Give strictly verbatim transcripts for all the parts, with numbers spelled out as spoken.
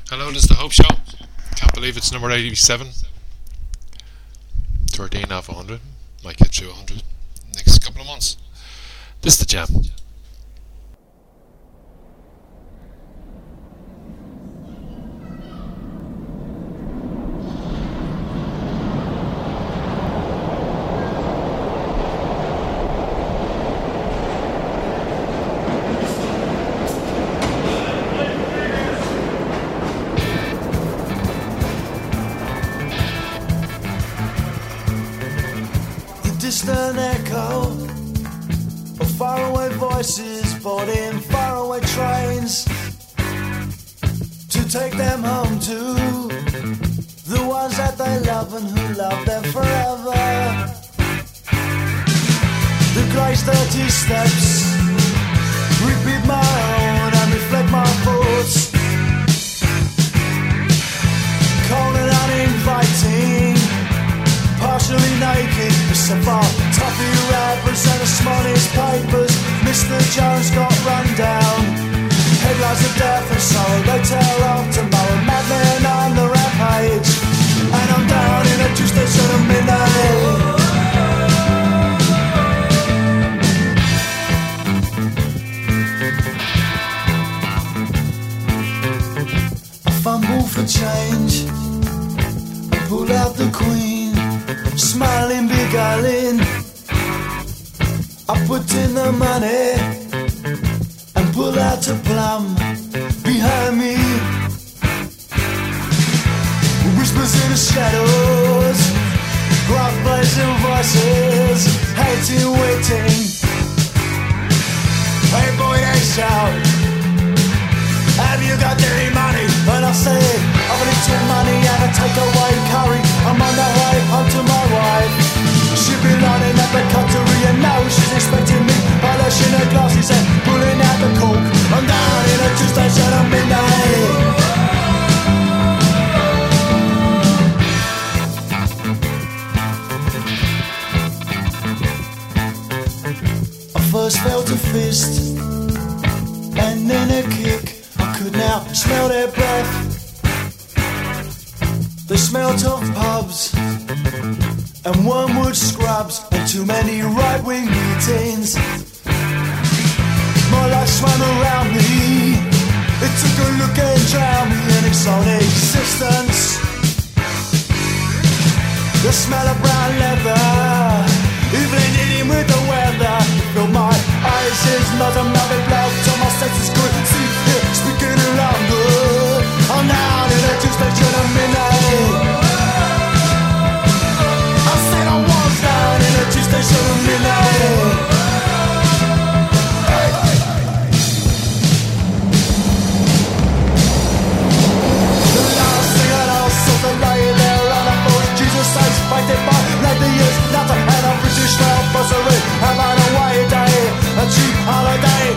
Hello, this is the Hope Show. Can't believe it's number eighty-seven. thirteen off one hundred. Might get to one hundred next couple of months. This is the Jam. Distant echo of faraway voices boarding faraway trains to take them home to the ones that they love and who love them forever. The grey dirty steps repeat my own and reflect my thoughts, cold and uninviting, partially naked, except for toffee wrappers and the smallest papers. Mister Jones got run down. Headlines of death and sorrow, they tell of tomorrow. Madmen on the rampage, and I'm down in a Tuesday sort of midnight. I fumble for change and pull out the queen, smiling, beguiling. I put in the money and pull out a plum behind me. Whispers in the shadows, gruff blazing voices, hating, waiting. Hey boy, they shout, have you got any money? And I say, I've got some money and I take away curry. I'm on the way home to my wife. She been running at the cutlery and now she's expecting me, polishing her glasses and pulling out the cork. I'm down in a Tuesday shut at midnight. I first felt a fist and then a kick. I could now smell their breath. They smelt of pubs and wormwood scrubs and too many right-wing meetings. My life swam around me. It took a look and drowned me in its own existence. The smell of brown leather, even eating with the weather, filled my eyes, his nose and mouth and blood till my senses could see it, speaking around good. I'm down in a Tuesday till the midnight. I said I was down in a Tuesday till the midnight. The last thing I know, so the lying there on the floor, Jesus says, fight it by like the years, not to have a British now, buzzering, having a white day, a cheap holiday.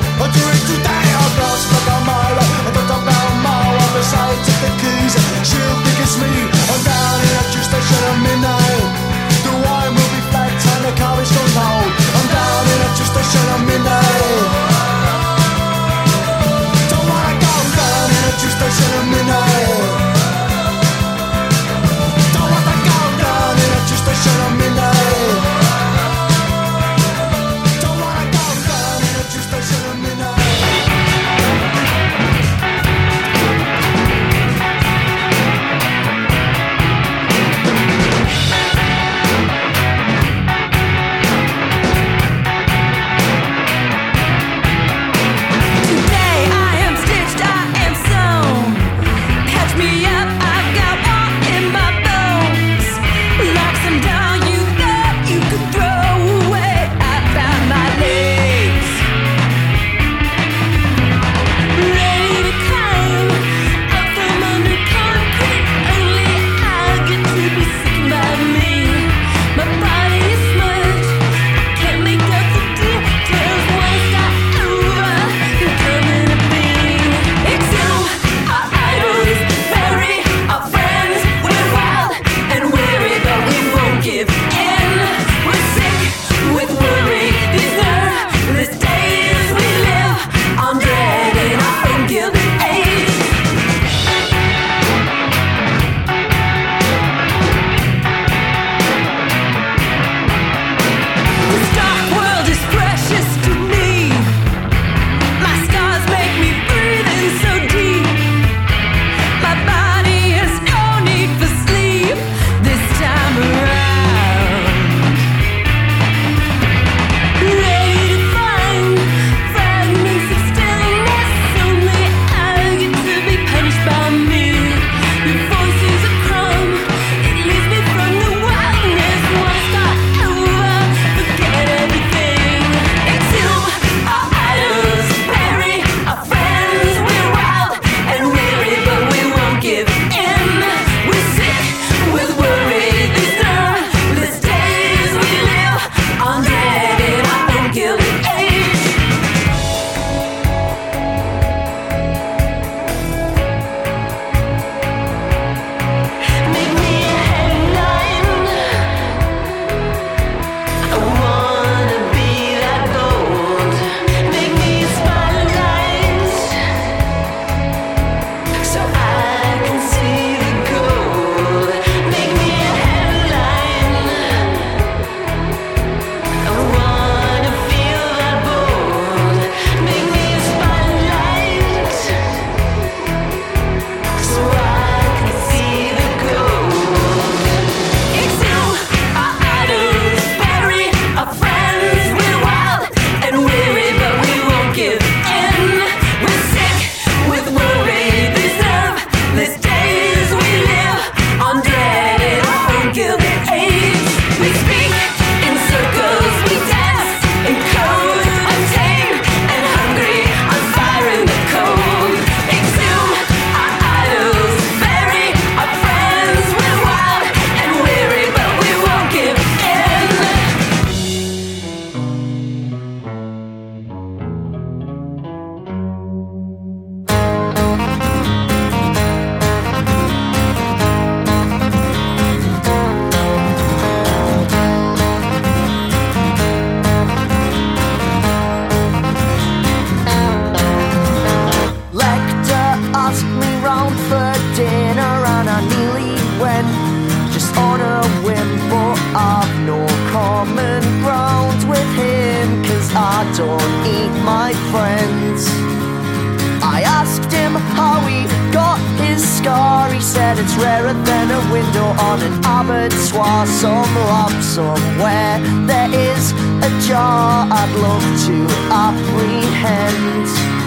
asked me round for dinner and I nearly went, just on a whim, but I've no common ground with him, cause I don't eat my friends. I asked him how he got his scar. He said it's rarer than a window on an abattoir. Some lamp somewhere, there is a jar I'd love to apprehend.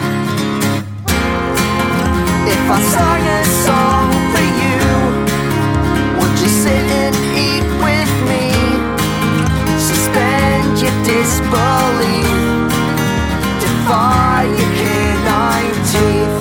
If I sang a song for you, would you sit and eat with me? Suspend your disbelief, defy your canine teeth.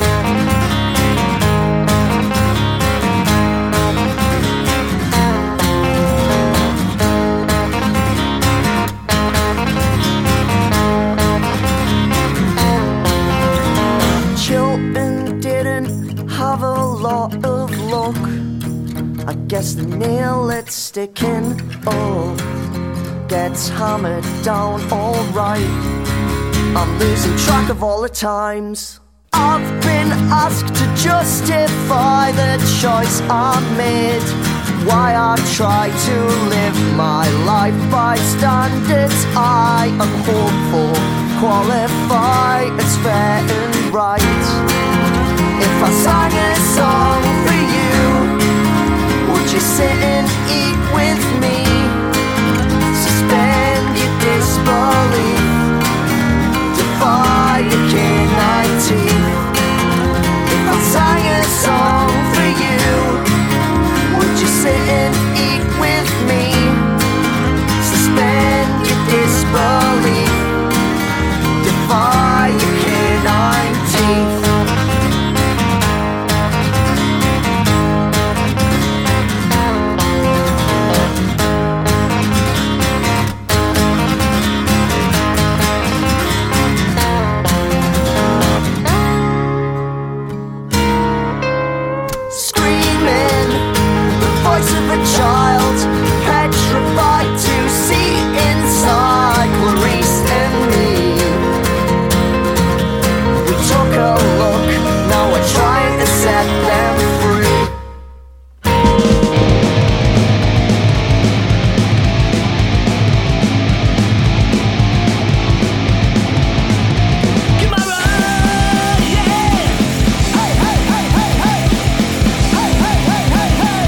Chilton didn't have a lot of luck. I guess the nail it's sticking up gets hammered down alright. I'm losing track of all the times I've been asked to justify the choice I made. Why I try to live my life by standards I am hopeful qualify as fair and right. If I sang a song for you, would you sit and eat with me? Suspend your disbelief, defy your canine teeth. If I sang a song for you, would you sit and eat with me? Suspend your disbelief, defy your canine teeth. Of a child, petrified to see inside Clarice and me. We took a look, now we're trying to set them free. Come on, yeah! Hey, hey, hey, hey, hey! Hey, hey, hey, hey, hey!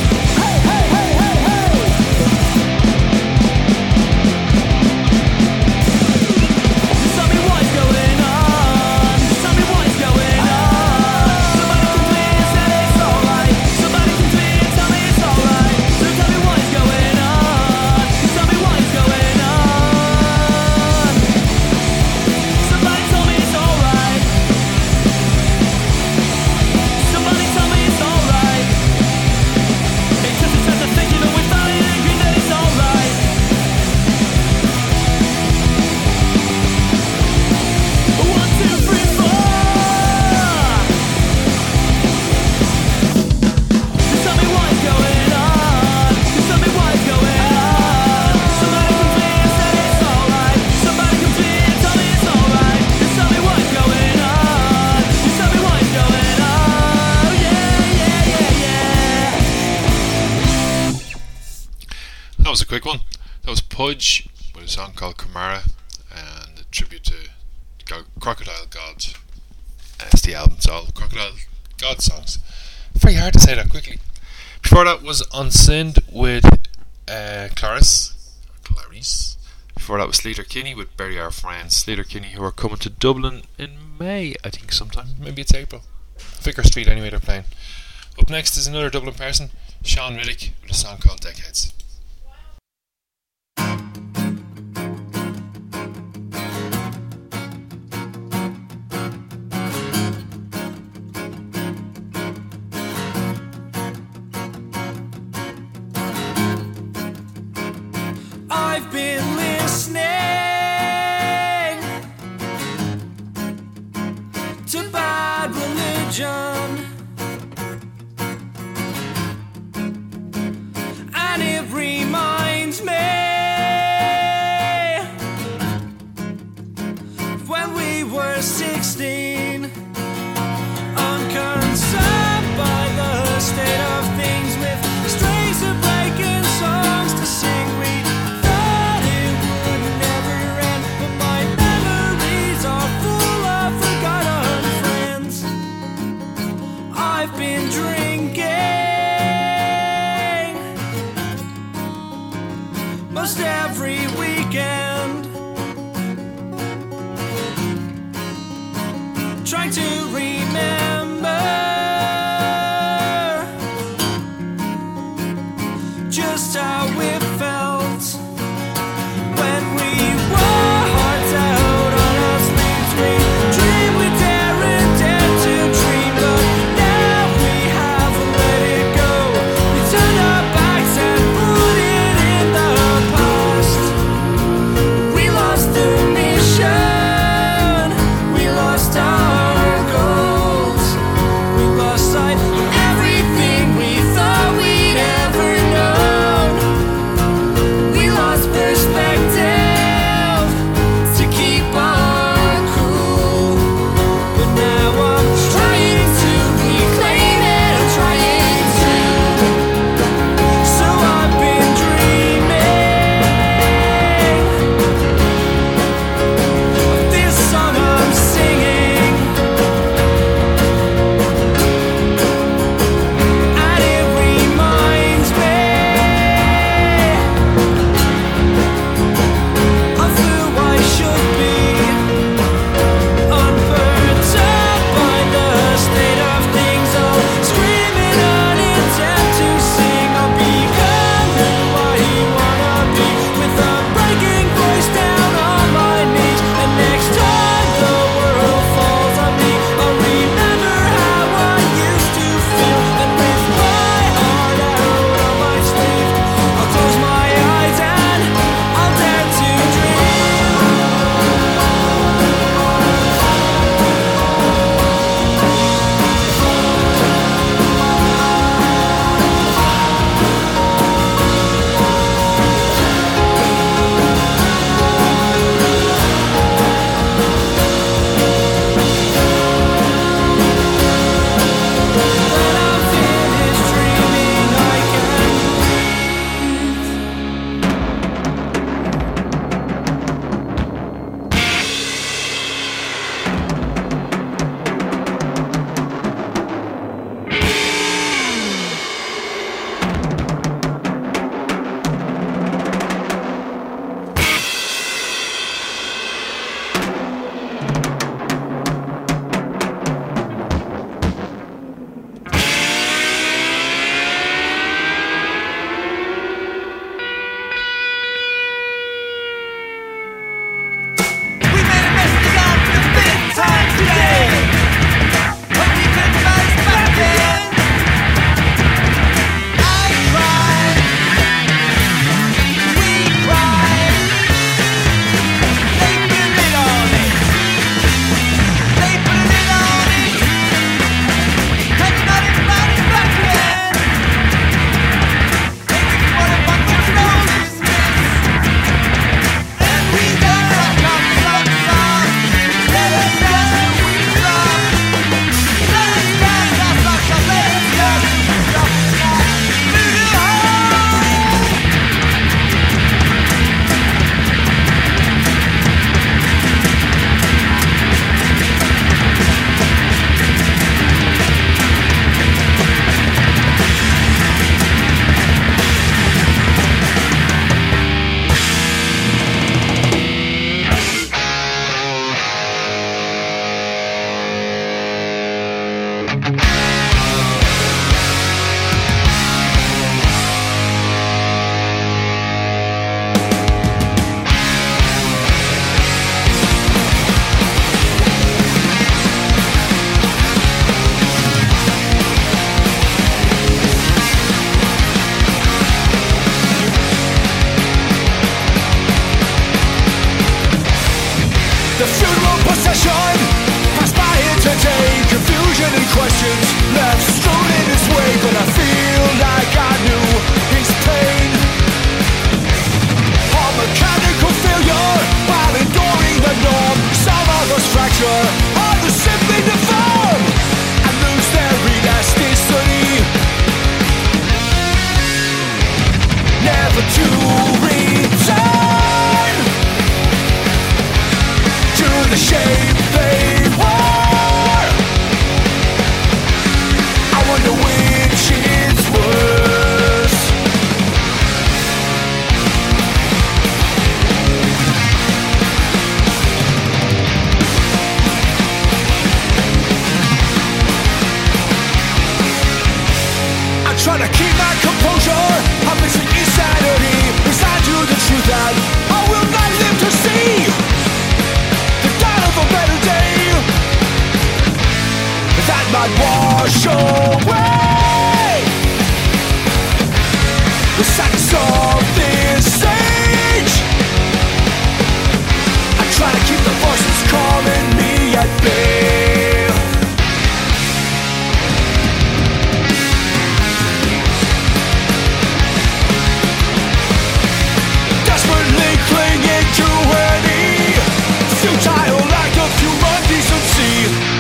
That was a quick one. That was Pudge with a song called Kamara and a tribute to Go- Crocodile God. That's the album, it's all Crocodile God songs. Very hard to say that quickly. Before that was Unsend with uh, Clarice. Clarice. Before that was Sleater Kinney with Bury Our Friends. Sleater Kinney, who are coming to Dublin in May, I think, sometime. Maybe it's April. Vicar Street, anyway, they're playing. Up next is another Dublin person, Sean Riddick, with a song called Decades. I've been listening to Bad Religion, and it reminds me when we were sixteen, uncontrolled. I've been drinking most every weekend, trying to remember just how it felt when we were hearts out on our sleeves. We dreamed we dare and dare to dream, but now we haven't let it go. We turned our backs and put it in the past. Trying to keep my composure, I'm missing insanity. Beside you the truth that I will not live to see the dawn of a better day that might wash away the sadness of this age. I try to keep the voices calling me at bay. Desperately clinging to any futile act of human decency.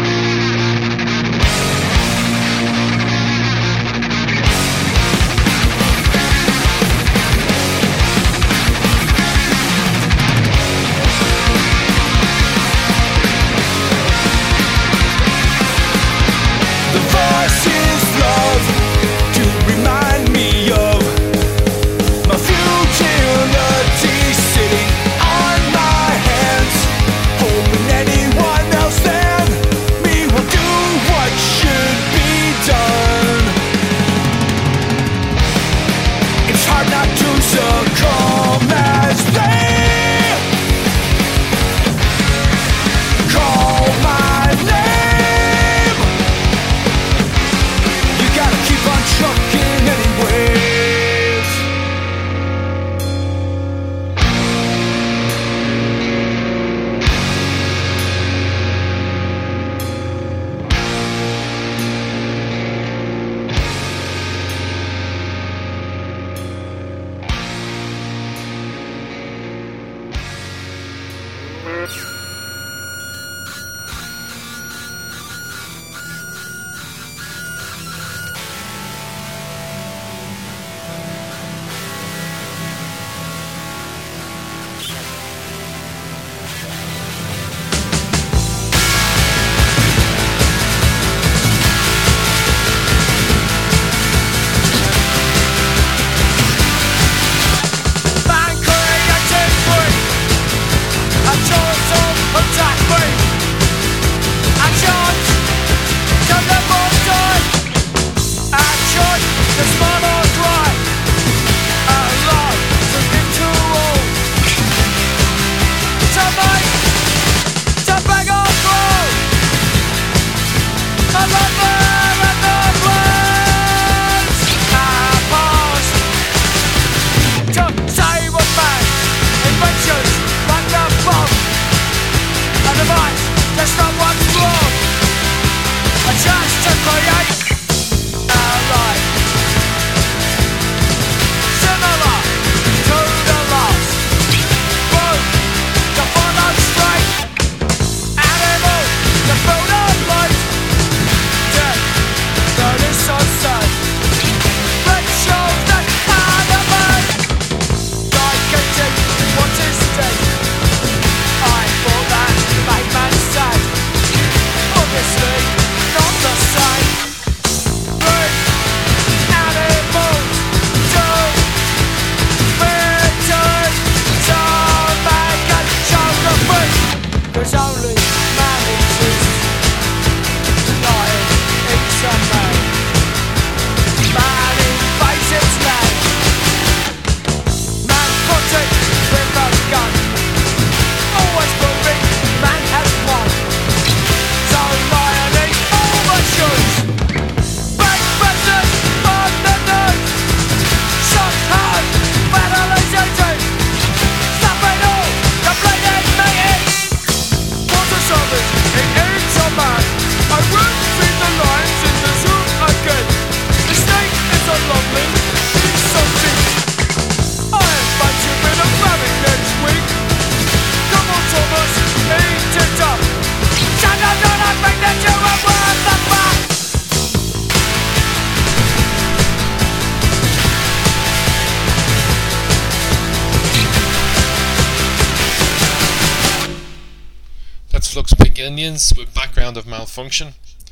Flux Pink Indians with Background of Malfunction.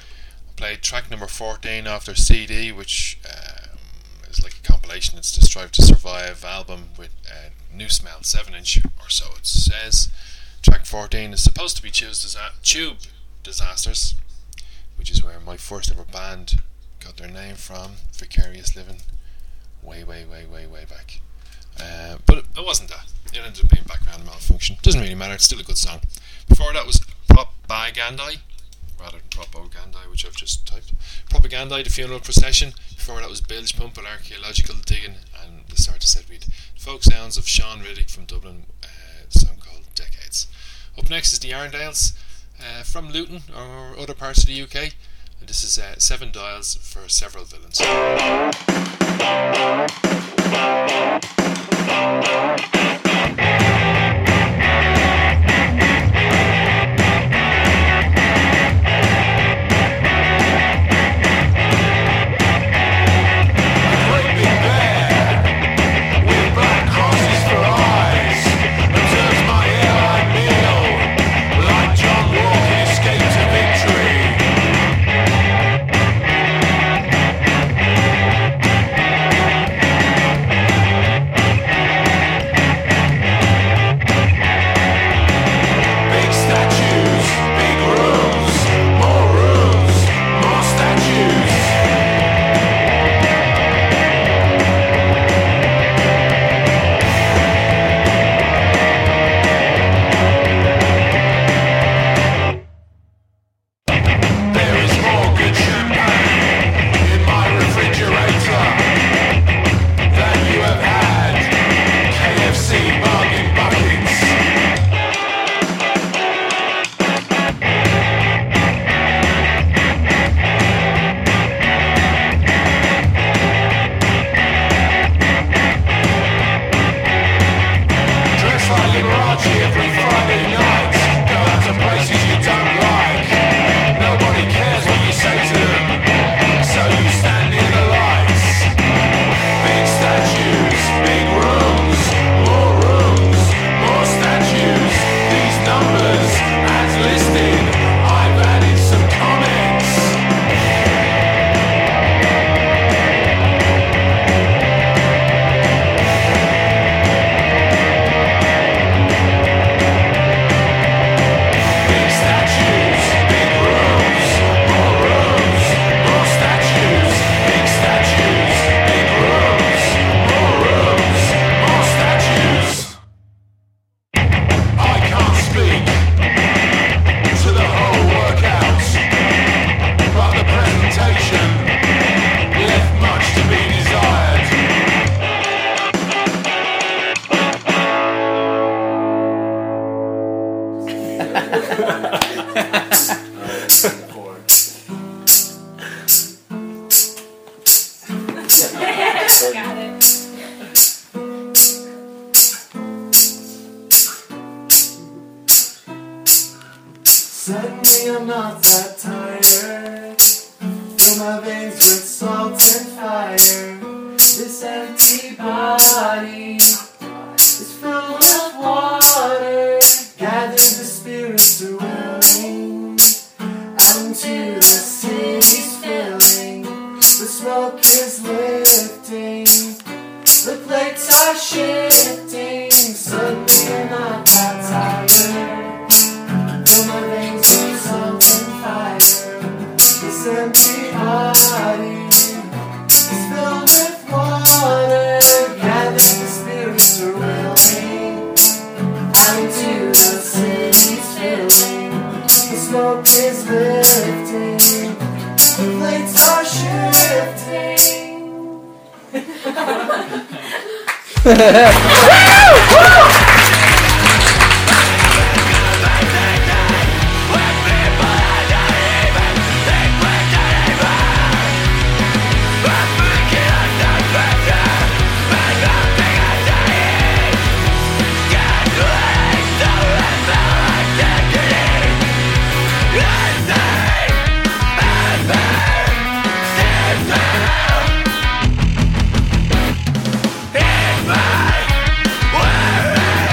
I played track number fourteen off their C D, which um, is like a compilation. It's the Strive to Survive album with uh, New Smell seven inch, or so it says. Track fourteen is supposed to be Tube Disasters, which is where my first ever band got their name from, Vicarious Living, way, way, way, way, way back. Uh, but it, it wasn't that. It ended up being Background Malfunction. Doesn't really matter, it's still a good song. Before that was Propagandai, rather than Propagandai, which I've just typed. Propagandai, The Funeral Procession. Before that was Bilge Pump with Archaeological Digging, and the start to said we'd folk sounds of Sean Riddick from Dublin, uh, a song called Decades. Up next is the Yarndales uh, from Luton or other parts of the U K. And this is uh, Seven Dials for Several Villains. Suddenly I'm not that tired. Fill my veins with salt and fire. This empty body is filled with water. Gathered the spirits are willing, out into the city's filling. The smoke is lifting, the plates are shifting. Suddenly I'm not that tired. Fill my veins with salt and fire. This empty body is filled with water. Gathered the spirits are willing, out into the city's filling. The smoke is lifting, the plates are shifting. Where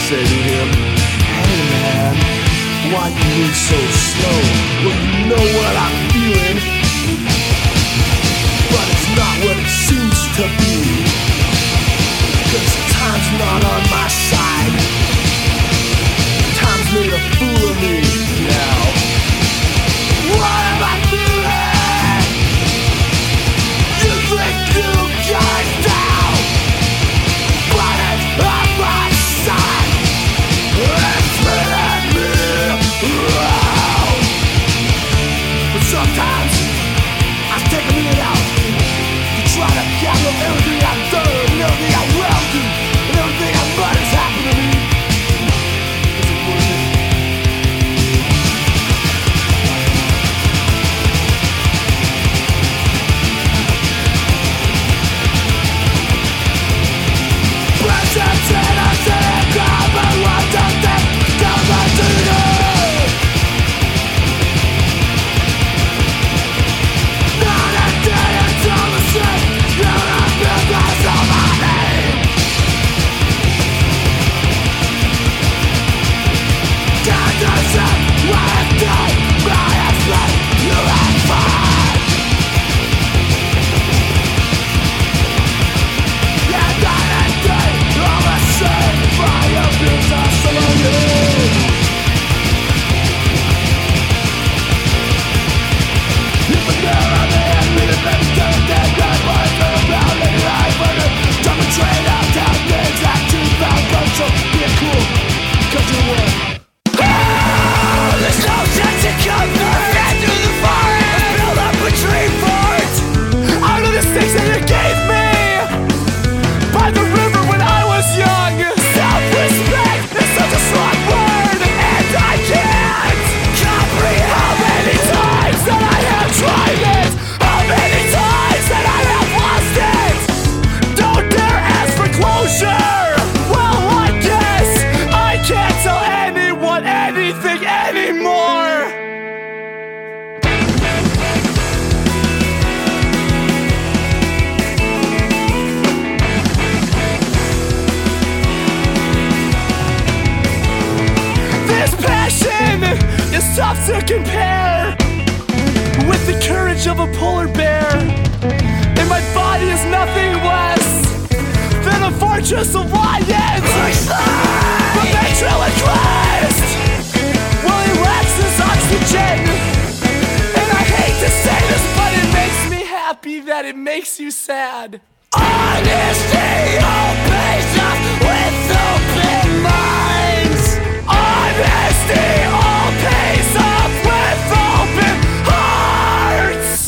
say to him, "Hey man, why you move so slow? Well, you know what I'm feeling, but it's not what it seems to be, 'cause time's not on my side. Time's made a fool of me now. What am I feeling? You think you got it down, but it's on my side. It's spinning me around." But sometimes I take a minute out to try to gather everything I've done and everything I will do and everything I might has happened to me. Is it worth it? Presence in a city, come and watch us take come and do it. Not a day until the same. You're not business of my name. Can't you see what I've done? I have fled, you have fought. Yeah, night and day, all the same. My abuse are surrounding. Even there on the end, we have been dead, dead, dead, boys, they're about living life, but they're jumping straight out down things that you found control. Be cool, 'cause you were. There's no sense in cover. Ran through the forest, build up a tree fort out of the sticks that you gave me by the river when I was young. Self-respect is such a strong word, and I can't comprehend how many times that I have tried it, how many times that I have lost it. Don't dare ask for closure. Well, I guess I can't tell anyone anything anymore. This passion is tough to compare with the courage of a polar bear, and my body is nothing less than a fortress of lions. But ventriloquist, well, he lacks his oxygen, and I hate to say this, but it makes me happy that it makes you sad. Honesty all pays off with open minds. Honesty all pays off with open hearts.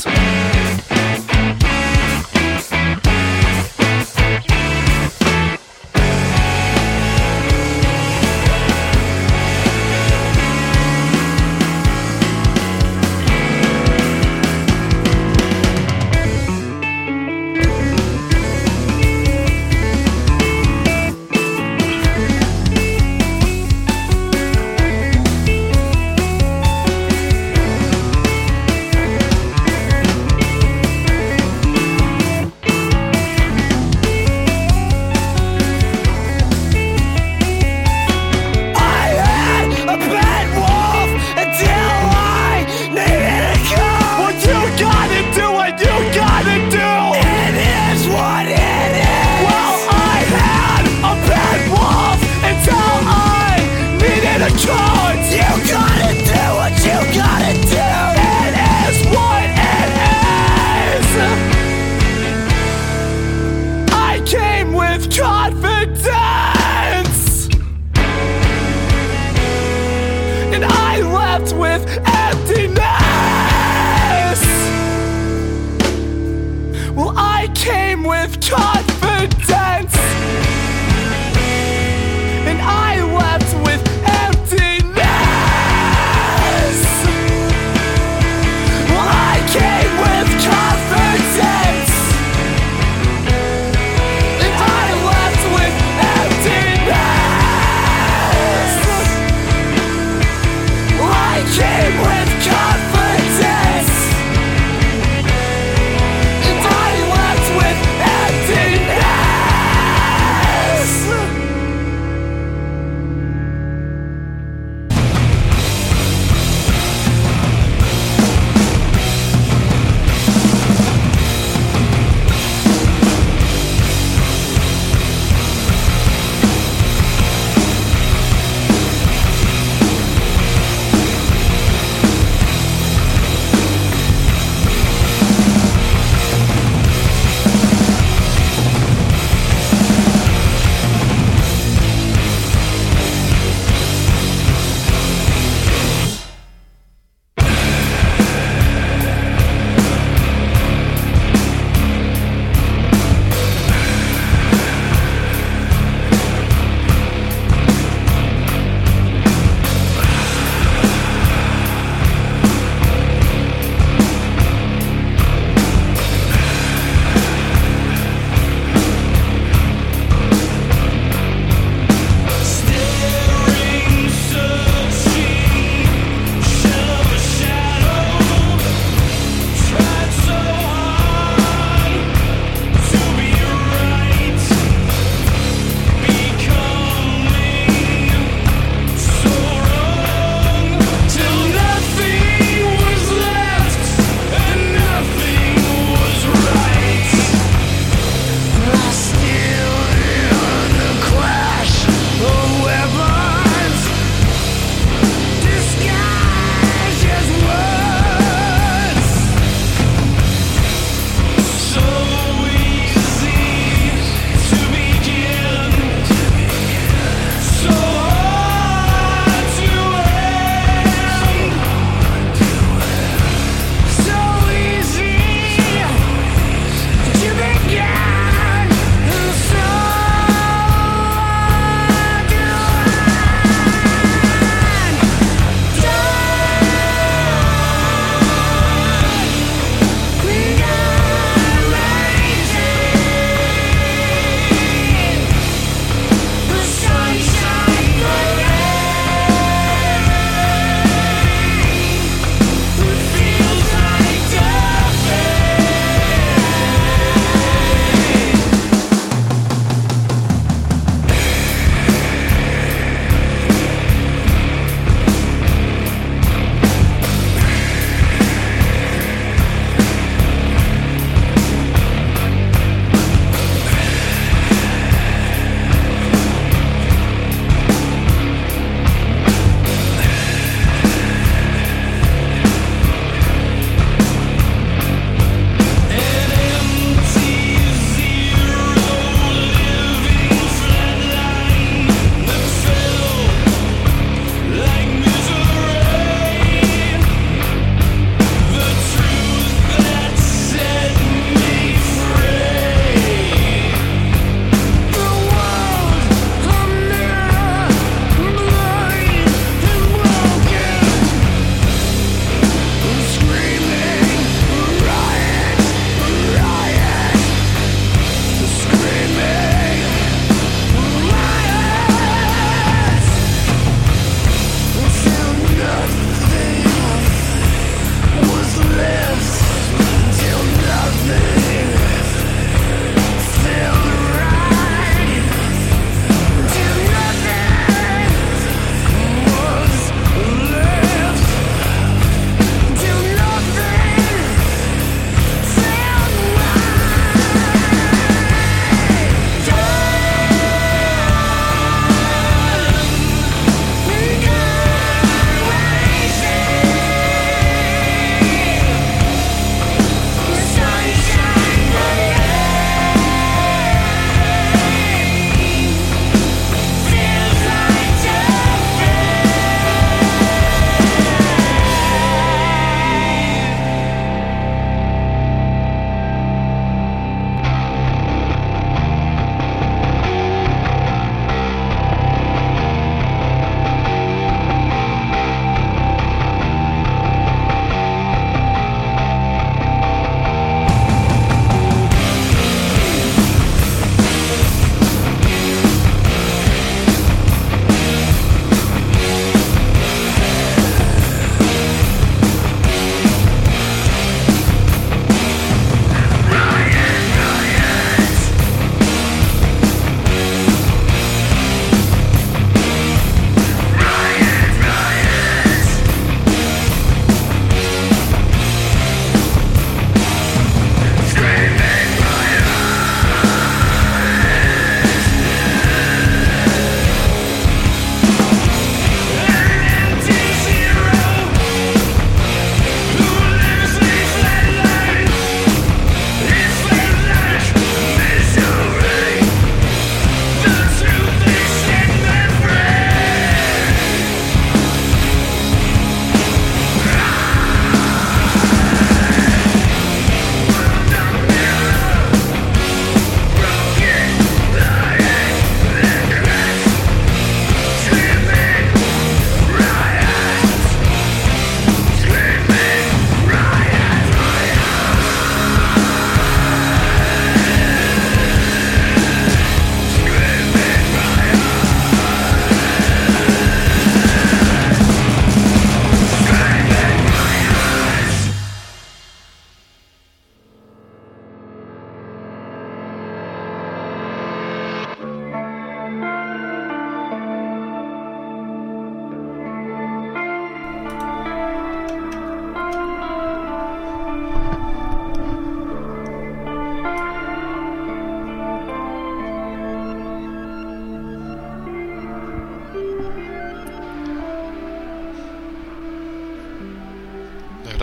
And I left with emptiness.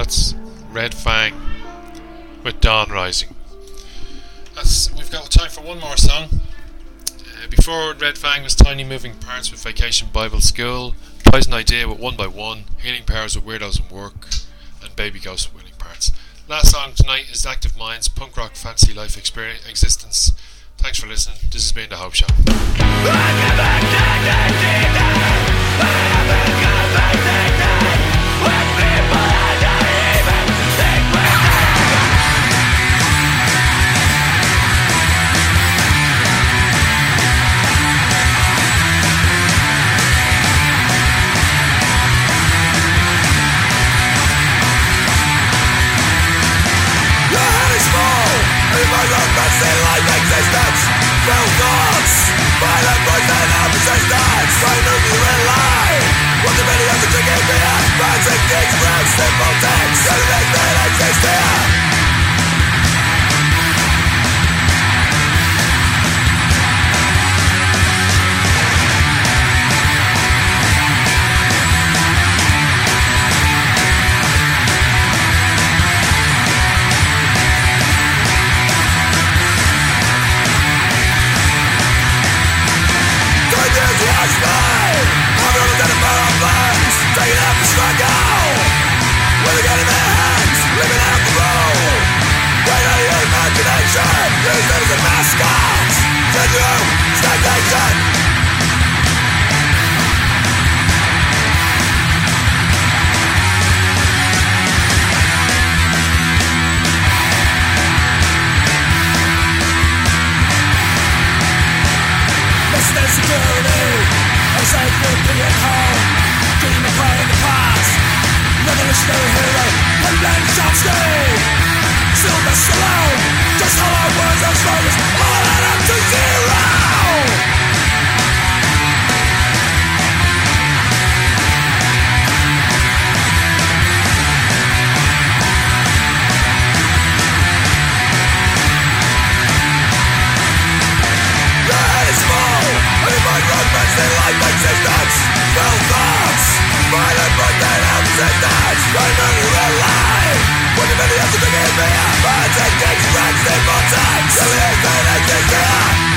That's Red Fang with Dawn Rising. That's, we've got time for one more song. Uh, before Red Fang was Tiny Moving Parts with Vacation Bible School, Poison Idea with One by One, Healing Powers with Weirdos and Work, and Baby Ghost with Winning Parts. Last song tonight is Active Minds, Punk Rock Fantasy Life Experience Existence. Thanks for listening. This has been The Hope Show. Fell thoughts, violent voice and persistence. Trying to be alive. What the many of the drinking beer, bouncing things around simple things. Everything that exists here. Taking out the struggle with a gun in their hands, living out the road. Right out of your imagination, use them as a mascot. Syndrome, stagnation. Less than security, a safe will be at home. Dream of crying in the past, revolutionary hero, and then Chomsky. Sylvester Stallone, just hollow words and slogans, all add up to zero. Your head is full, and your mind roadments in life existence. Fell thoughts, violent breakdown of resistance. Trying to be alive. What the many of the drinking beer, bouncing things around simple times. Everything that exists here.